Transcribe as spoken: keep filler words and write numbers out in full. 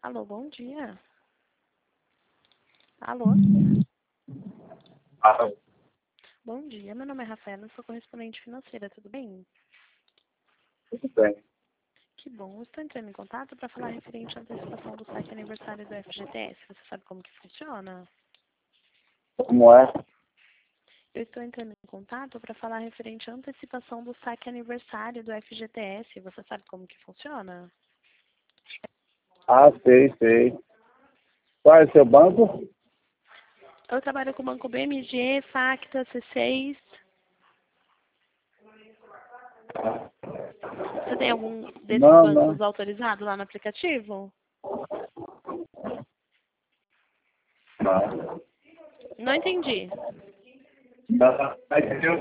Alô, bom dia. Alô? Ah, Bom dia, meu nome é Rafaela, eu sou correspondente financeira, tudo bem? tudo bem. Que bom, eu estou entrando em contato para falar referente à antecipação do saque aniversário do F G T S. Você sabe como que funciona? Como é? Eu estou entrando em contato para falar referente à antecipação do saque aniversário do F G T S. Você sabe como que funciona? Ah, sei, sei. Qual é o seu banco? Eu trabalho com o Banco B M G, Facta, C seis. Você tem algum desses Não, bancos não. autorizado lá no aplicativo? Não. Não entendi. Não. Mas eu